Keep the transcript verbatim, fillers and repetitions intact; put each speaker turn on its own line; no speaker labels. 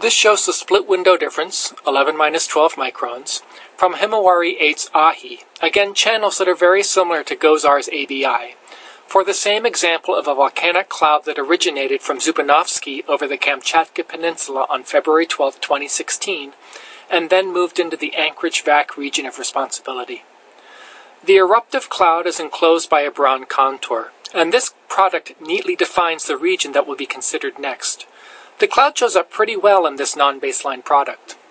This shows the split window difference, eleven minus twelve microns, from Himawari eight's Ahi, again channels that are very similar to Gozar's A B I, for the same example of a volcanic cloud that originated from Zupanovsky over the Kamchatka Peninsula on February twelfth, twenty sixteen, and then moved into the Anchorage-V A C region of responsibility. The eruptive cloud is enclosed by a brown contour, and this product neatly defines the region that will be considered next. The cloud shows up pretty well in this non-baseline product.